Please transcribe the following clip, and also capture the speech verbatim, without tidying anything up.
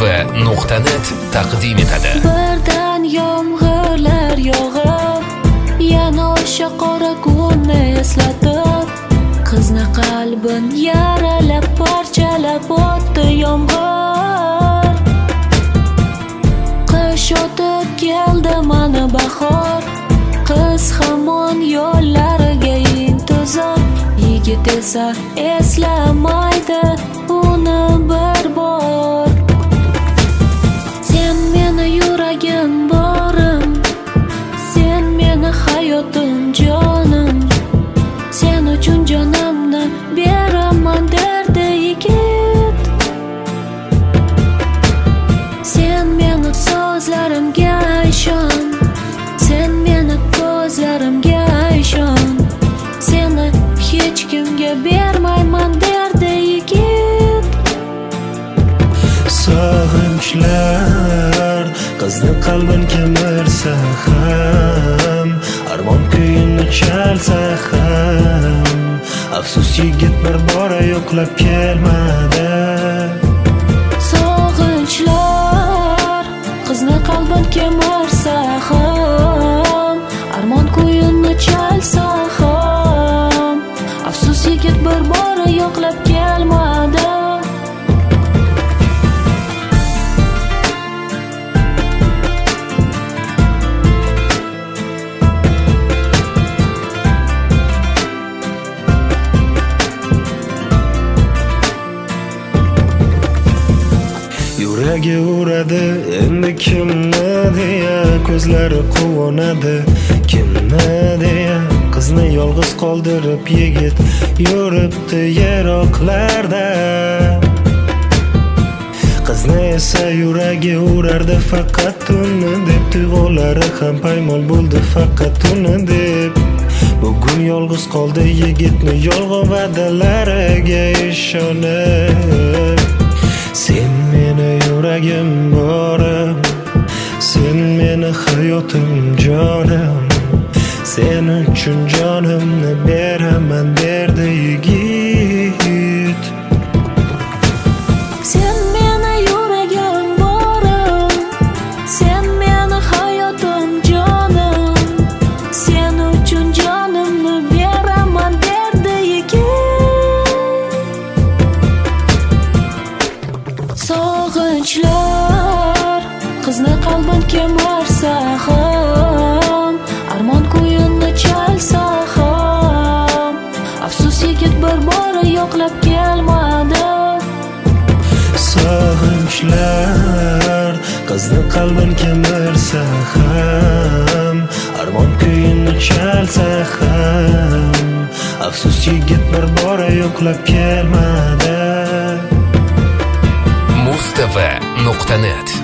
Mustafa nuqta net taqdim etadi. Birdan yomg'irlar yog'ib, yana o'sha qora kunni eslatib, qizni qalbin yaralab parchalab o'tdi yomg'ir. Qish o'tib keldi mana bahor, qiz hamon yo'llariga intizor. Yigit esa eslamaydi uni bir bor. Sen meni yuragim borim, sen meni hayotim jonim, sen uchun jonimni beraman derdi yigit. Sen meni so'zlarimga ishon, sen meni ko'zlarimga ishon, seni hech kimga bermayman derdi yigit. Sog'inchlar qizni qalbin kemirsa ham, armon kuyini chalsa ham, afsus yigit bir bora yo'qlab kelmadi. Sog'inchlar qizni qalbin kemirsa ham, armon kuyini chalsa ham, afsus yigit bir bora yo'qlab kelmadi. Yuragi uradi endi kimni deya, ko'zlari quvonadi kimni deya. Qizni yolg'iz qoldirib yigit yuribdi yiroqlarda. Qizni esa yuragi urardi faqat uni deb, tuyg'ulari ham paymol bo'ldi faqat uni deb. Bugun yolg'iz qoldi yigitni yolg'on va'dalariga ishonib. Sen meni yuragim borim, sen meni hayotim jonim, sen uchun jonimni beraman derdi yigit. Sen meni yuragim borim, sen meni hayotim jonim, sen uchun jonimni beraman derdi yigit. Sog'inchlar qizni qalbin kemirsa ham, armon kuyini chalsa ham, afsus yigit bir bora yo'qlab kelmadi. Sog'inchlar qizni qalbin kemirsa ham, armon kuyini chalsa ham, afsus yigit bir bora yo'qlab kelmadi. Mustafa nuqta net